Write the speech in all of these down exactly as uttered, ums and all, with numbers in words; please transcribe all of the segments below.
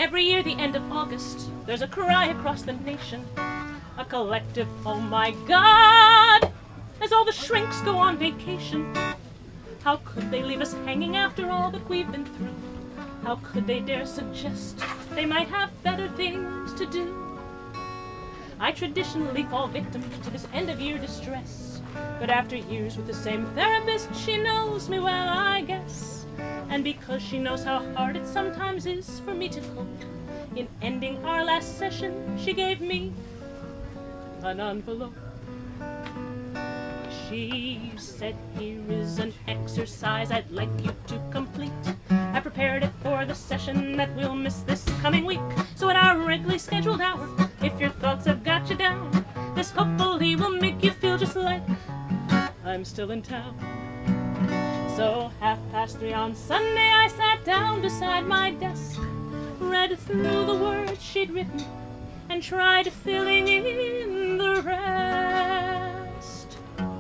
Every year, the end of August, there's a cry across the nation. A collective, oh my God, as all the shrinks go on vacation. How could they leave us hanging after all that we've been through? How could they dare suggest they might have better things to do? I traditionally fall victim to this end-of-year distress, but after years with the same therapist, she knows me well, I guess. And because she knows how hard it sometimes is for me to cope, in ending our last session, she gave me an envelope. She said, here is an exercise I'd like you to complete. I prepared it for the session that we'll miss this coming week. So at our regularly scheduled hour, if your thoughts have got you down, this hopefully will make you feel just like I'm still in town. So half past three on Sunday, I sat down beside my desk, read through the words she'd written, and tried filling in the rest.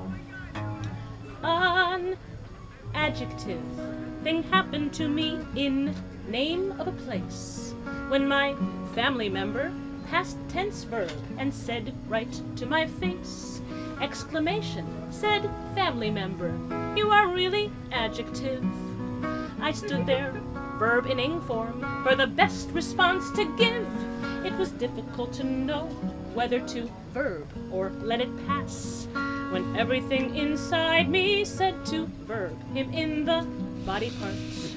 An adjective thing happened to me in name of a place when my family member past tense verb and said right to my face, exclamation, said family member, you are really adjective. I stood there, verb in ing form, for the best response to give. It was difficult to know whether to verb or let it pass, when everything inside me said to verb him in the body parts.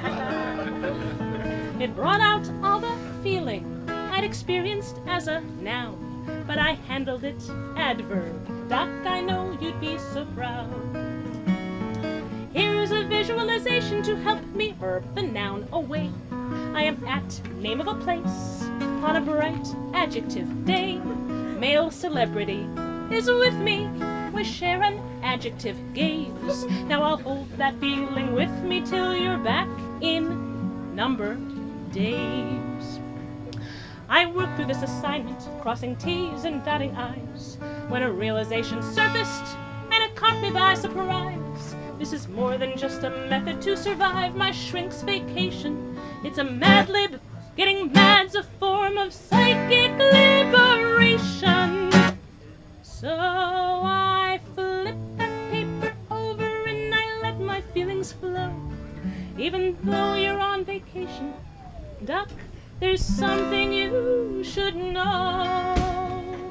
It brought out all the feeling I'd experienced as a noun, but I handled it adverb. Doc, I know you'd be so proud. Here's a visualization to help me verb the noun away. I am at name of a place on a bright adjective day. Male celebrity is with me. We share an adjective gaze. Now I'll hold that feeling with me till you're back in number days. I worked through this assignment, crossing T's and dotting I's, when a realization surfaced, and it caught me by surprise. This is more than just a method to survive my shrink's vacation. It's a mad lib, getting mad's a form of psychic liberation. So I flip that paper over and I let my feelings flow. Even though you're on vacation, Doc, there's something you should know.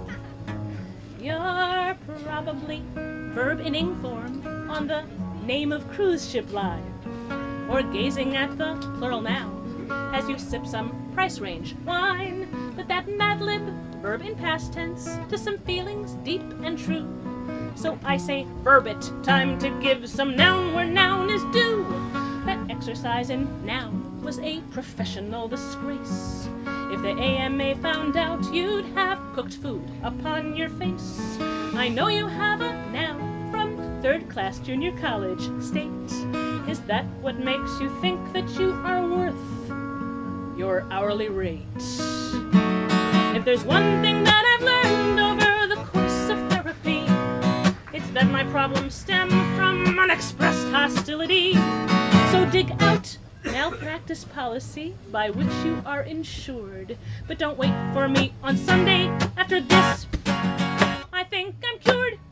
You're probably verb in ing form on the name of cruise ship live, or gazing at the plural noun as you sip some price range wine. But that mad lib, verb in past tense, to some feelings deep and true. So I say verb it, time to give some noun where noun is due. That exercise in noun was a professional disgrace. If the A M A found out, you'd have cooked food upon your face. I know you have a noun from third class junior college state. Is that what makes you think that you are worth your hourly rate? If there's one thing that I've learned over the course of therapy, it's that my problems stem from unexpressed hostility. So dig out malpractice policy by which you are insured. But don't wait for me on Sunday after this. I think I'm cured.